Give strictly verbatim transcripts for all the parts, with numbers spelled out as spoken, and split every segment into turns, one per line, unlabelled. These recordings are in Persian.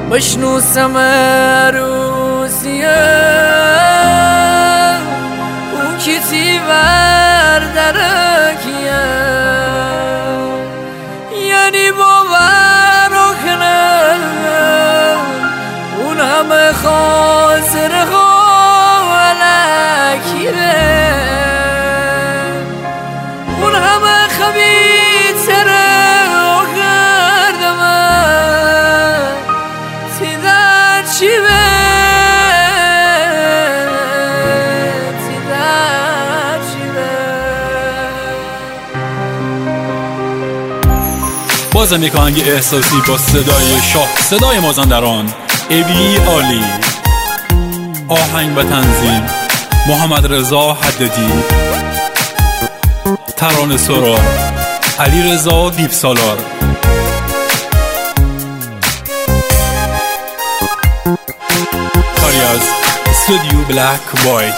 بشنوسم روزیه او کتی بردرکیه یعنی باور کنم اون همه خاطر خالکیره اون همه خبیتره
بازم یک آهنگ احساسی با صدای شاه صدای مازندران ابی عالی. آهنگ و تنظیم محمد رضا حددی، ترانه سرا علی رضا دیپ سالار. کاری از استودیو بلک وایت.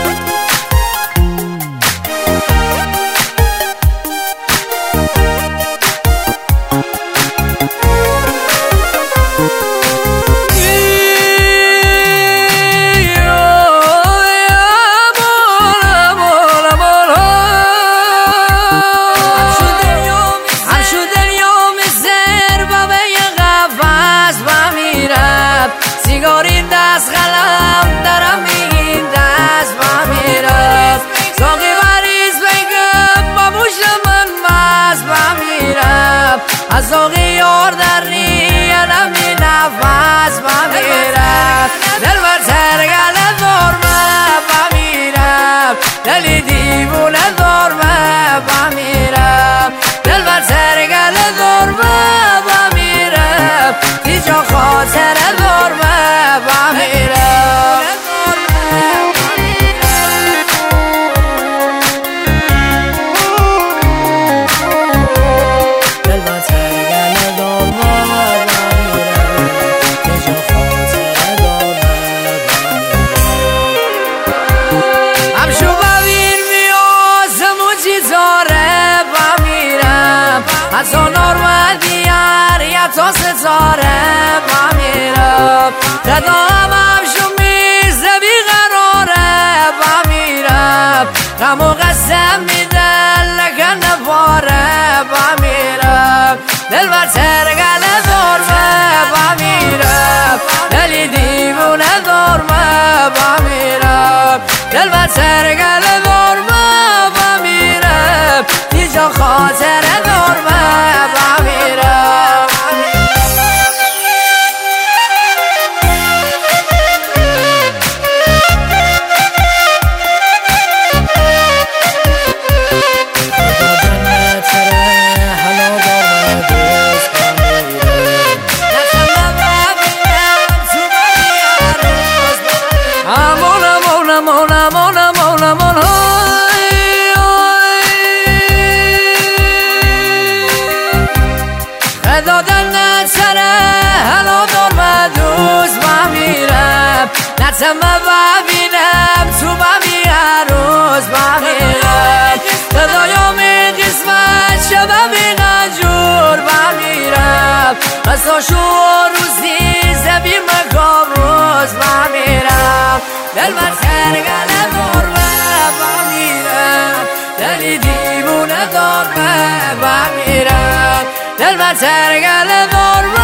سیگارین دست قلم درم این دست با میرد ساقی بریز بگم با موش من مست با میرد از ساقی یار در نیانم این نفس با میرد دل بر سرگل دارمه با میرد دلی دیوونه دارمه با میرد دل بر سرگل دارمه با میرد دیجا خاطر دارمه از آن آرمه دیار یا تا ستاره با میرم تدام همشو میزه بیقراره با میرم غم و قسم میدن لکن نفاره با میرم دل بر سرگل دارمه با میرم دلی دیوونه دارمه با میرم دل بر سرگل دارمه با میرم دیجا خاطر دارمه با میرم دادن نتره هلا دارمه دوست با میرم نتمه ببینم تو بمی هر روز با میرم صدایامی قسمت شبه بینه جور با میرم قصاشو روزی زبی مکاب روز با میرم دل بر سرگله دارمه با میرم دلی دیوونه دارمه با میرم دل بر سرگل دارمه